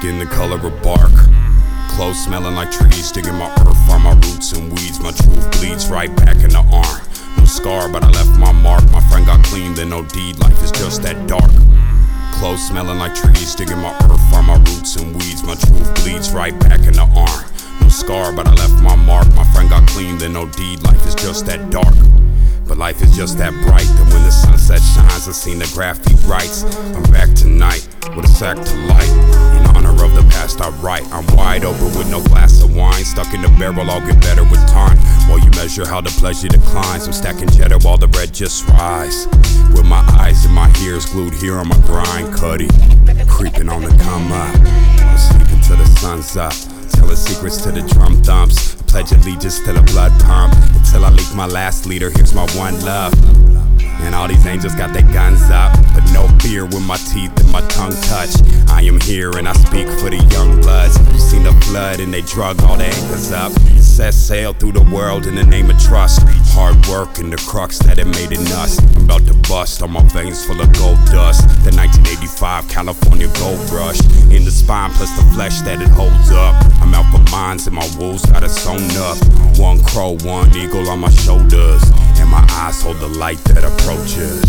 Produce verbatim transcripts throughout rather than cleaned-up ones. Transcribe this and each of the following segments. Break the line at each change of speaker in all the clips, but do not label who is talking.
skin the color of bark. Clothes smelling like trees, digging my earth, find my roots and weeds. My truth bleeds right back in the arm. No scar, but I left my mark. My friend got clean, then no deed. Life is just that dark. Clothes smelling like trees, digging my earth, find my roots and weeds. My truth bleeds right back in the arm. No scar, but I left my mark. My friend got clean, then no deed. Life is just that dark. But life is just that bright that when the sunset shines, I seen the graffiti writes. I'm back tonight with a sack to light. In honor of the past I write. I'm wide open with no glass of wine. Stuck in the barrel, I'll get better with time. While you measure how the pleasure declines, I'm stacking cheddar while the red just rise. With my eyes and my ears glued here on my grind, Cuddy creeping on the come up. I'm sleeping till the sun's up. Telling secrets to the drum thumps. I pledge allegiance to the blood pump. Until I leak my last leader, here's my one love. And all these angels got their guns up, but no fear when my teeth and my tongue touch. I am here and I speak for the young bloods who seen the flood and they drug all the anchors up. Set sail through the world in the name of trust. Hard work and the crux that it made in us. I'm about to bust on my veins full of gold dust. The nineteen eighty-five California gold rush in the spine plus the flesh that it holds up. I'm out for mines and my wolves got it sewn up. One crow, one eagle on my shoulders, and my eyes hold the light that approaches.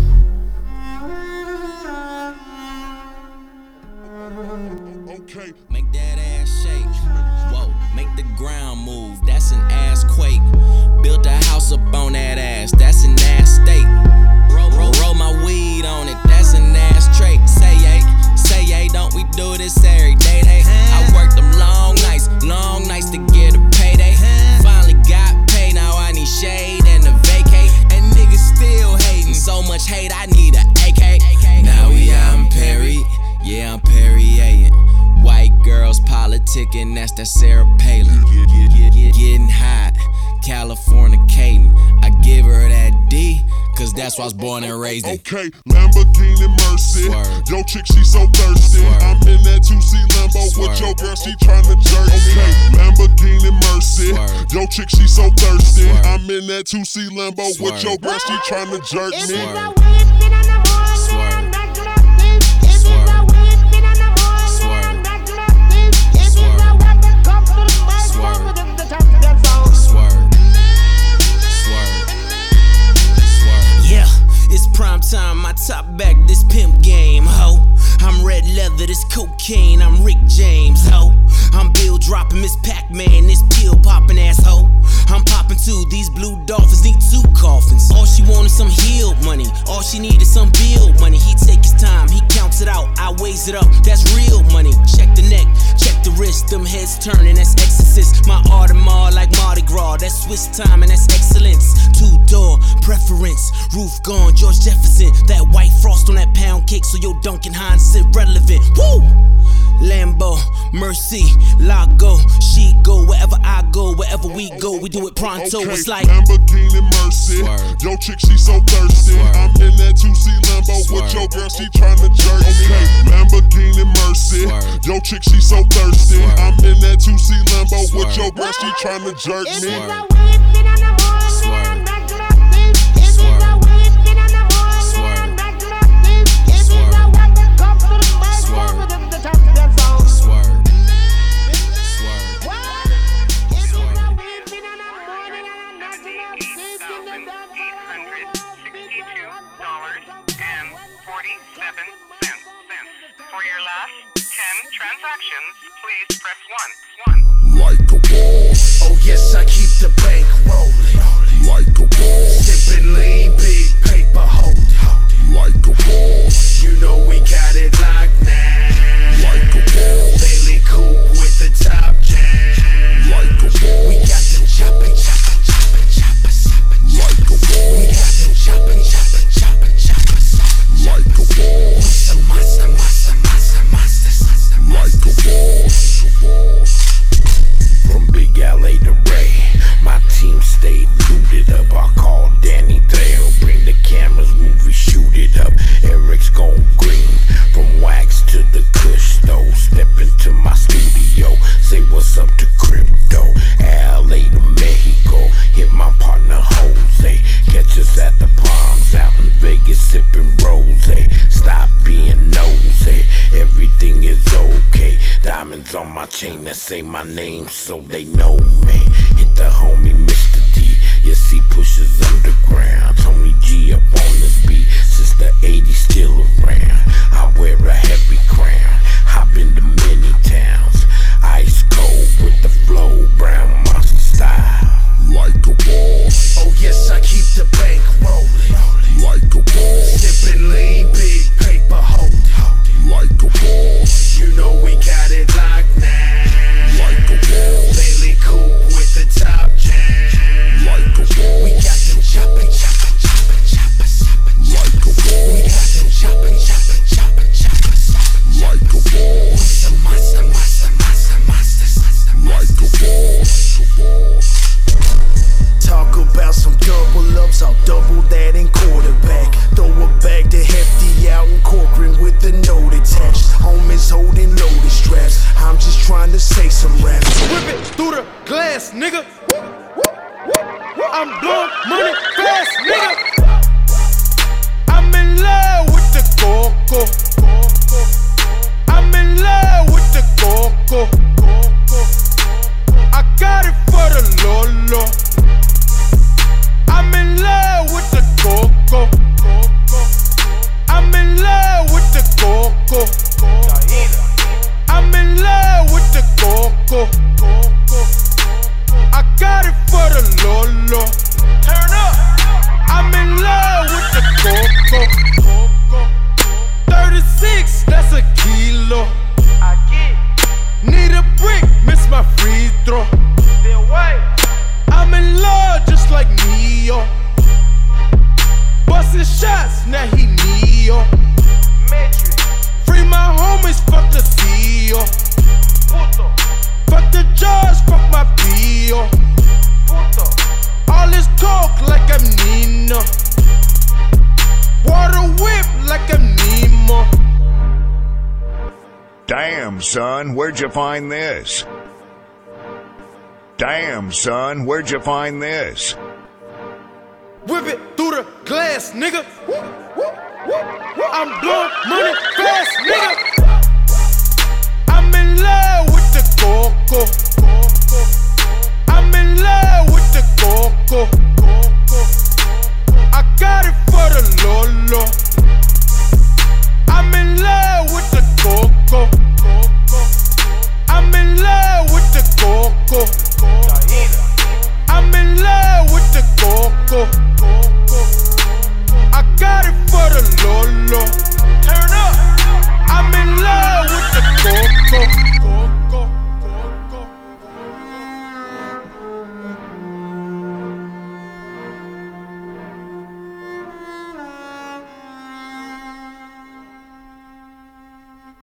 Okay. Make that ass shake. Whoa, make the ground move. That's an ass quake. Built a house up on that ass. That's an ass state. Roll, roll, roll my weed on it. That's an ass trait. Say yay, say yay. Don't we do this every day? Day. I worked them long nights, long nights to get a payday. Finally got paid. Now I need shade and a vacate. And niggas still hating. So much hate. I need a A K. Now we out in Perry. Yeah, I'm Perrier. White girls politicking, that's that Sarah Palin. Getting hot, Californicating. I give her that D, cause that's why I was born and raised in.
Okay, Lamborghini Mercy.
Swerve.
Yo, chick, she so thirsty.
Swerve.
I'm in that two C Lambo
Swerve.
with your girl, she tryna jerk. Okay, Lamborghini Mercy.
Swerve.
Yo, chick, she so thirsty.
Swerve.
I'm in that two C Lambo with
Swerve.
your girl, she tryna jerk me.
Swerve. Swerve. Prime time, my top back, this pimp game, ho. I'm red leather, this cocaine, I'm Rick James, ho. I'm Bill dropping Miss Pac-Man, this pill popping asshole. I'm popping too, these blue dolphins need two coffins. All she wanted some healed money, all she needed some bill money. He take his time, he counts it out, I weighs it up, that's real money. Check the neck, check the wrist, them heads turning, that's exorcist. My Audemars like Mardi Gras, that's Swiss time and that's excellence. Two door preference, roof gone, George Jefferson. That white frost on that pound cake, so your Duncan Hines irrelevant. Woo! Lambo, Mercy, Lago, she go wherever I go, wherever we go, we do it pronto.
Okay,
It's like
Lamborghini Mercy.
Swerve.
Yo, chick, she so thirsty.
Swerve.
I'm in that two C Lambo
Swerve.
with your girl, she tryna jerk me. Okay, Lamborghini Mercy.
Swerve.
Yo, chick, she so thirsty.
Swerve.
I'm in that two C Lambo
Swerve.
with your girl, she tryna jerk me.
Swerve. Swerve.
For your last ten transactions, please press one. one.
Like a boss.
Oh yes, I keep the bank rolling.
Like a boss.
Sipping lean, big paper hold.
Like a boss.
You know we got it locked now.
Like a boss.
Bailey coupe with the top down.
Like a boss.
We got them chopping, chopping, chopping, choppers.
Like a boss.
We got them chopping, chopping, chopping, choppers.
Like a boss.
Some monster, monster, monster, monsters.
Like a boss.
From Big L A to Ray, my team stayed looted up our my chain that say my name so they know me. Hit the homie Mister D, yes he pushes underground. Tony G up on this beat since the eighties, still around. I wear a heavy crown, hop into many towns. Ice cold with the flow, brown monster style.
Like a wall,
Oh yes, I keep the bank rolling.
like a wall,
Sippin' lean, big paper holding.
like a wall,
You know we got it locked now.
like a wall,
Lately cool with the top jam.
like a wall,
We got them choppin', choppin', choppin', choppin', choppin',
like a wall,
We got them choppin', choppin', choppin', choppin', choppin',
like a wall,
Some monster, monster, monster, monsters.
like a wall,
Talk about some double ups, I'll double that in quarterback. Throw a bag to Hefty out in Corcoran with the note attached. Homies holding loaded straps. I'm just trying to say some raps.
Whip it through the glass, nigga. I'm blowing money fast, nigga. I'm in love with the coco. I'm in love with the coco. I got it for the Lolo. I'm in love with the coco. I'm in love with the coco. I'm in love with the coco. I got it for the Lolo. Turn up. I'm in love with the coco. thirty-six, that's a kilo. I get. Need a brick, miss my free throw. Still wait. I'm in love just like Neo. Bustin' shots, now he Neo. Free my homies, fuck the C E O. Fuck the judge, fuck my P O. All this talk like I'm Nino. Water whip like I'm Nemo.
Damn, son, where'd you find this? Damn, son, where'd you find this?
Whip it through the glass, nigga. I'm blowing money fast, nigga.